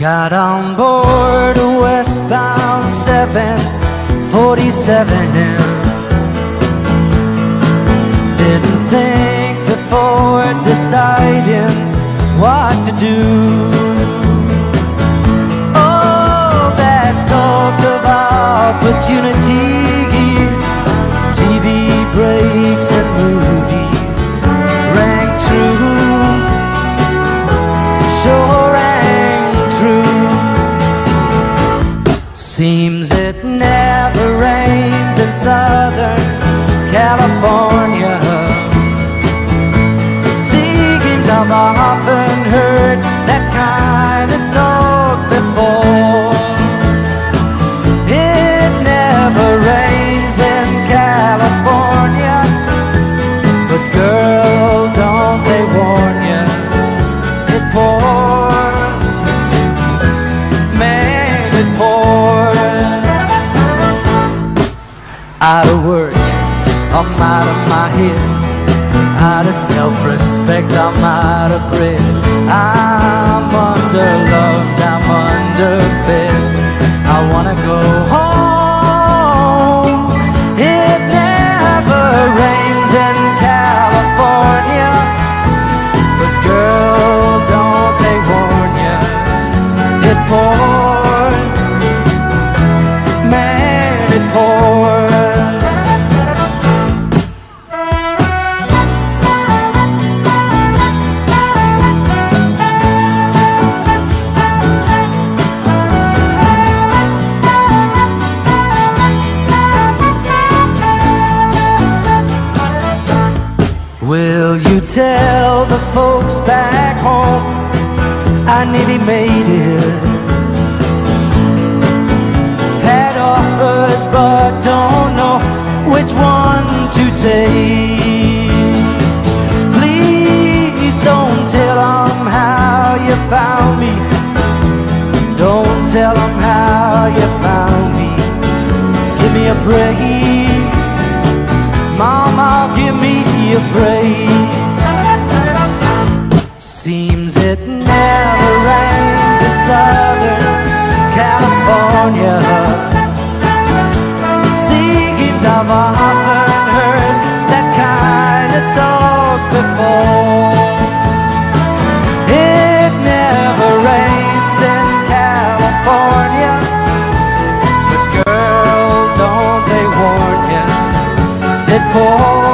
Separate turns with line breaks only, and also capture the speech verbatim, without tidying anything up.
Got on board a westbound seven forty-seven. Didn't think before deciding what to do. Oh, that talk of opportunities, T V breaks and movies rang true, sure rang true. Seems it never rains in Southern California. Seems I've often heard that kind of talk before. It never rains in California, but girl, don't they warn you, it pours, man, it pours. Out of work, I'm out of my head, out of self-respect, I'm out of bread. I'm underloved, I'm underfed, I wanna go home. It never rains in California, but girl, don't they warn you, it pours, man, it pours. Will you tell the folks back home I nearly made it? Had offers but don't know which one to take. Please don't tell them how you found me. Don't tell them how you found me. Give me a break, Mama, give me a break. Seems it never rains in Southern California. Seems I've often heard that kind of talk before. It never rains in California, but girl, don't they warn you, it pours.